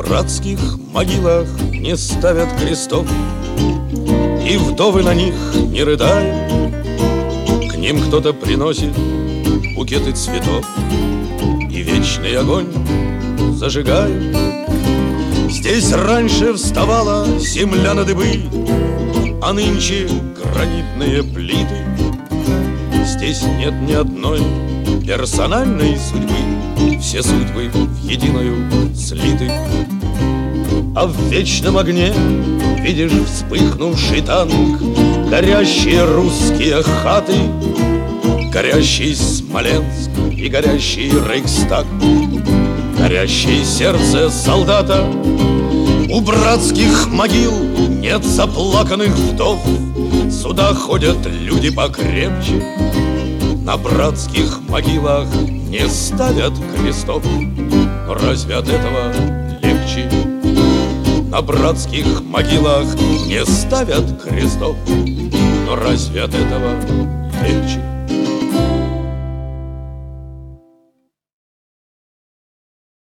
братских могилах не ставят крестов, и вдовы на них не рыдают. К ним кто-то приносит букеты цветов и вечный огонь зажигают. Здесь раньше вставала земля на дыбы, а нынче гранитные плиты. Здесь нет ни одной персональной судьбы, все судьбы в единую слиты. А в вечном огне видишь вспыхнувший танк, горящие русские хаты, горящий Смоленск и горящий Рейхстаг, горящее сердце солдата. У братских могил нет заплаканных вдов, сюда ходят люди покрепче. На братских могилах не ставят крестов, но разве от этого легче? На братских могилах не ставят крестов, но разве от этого легче?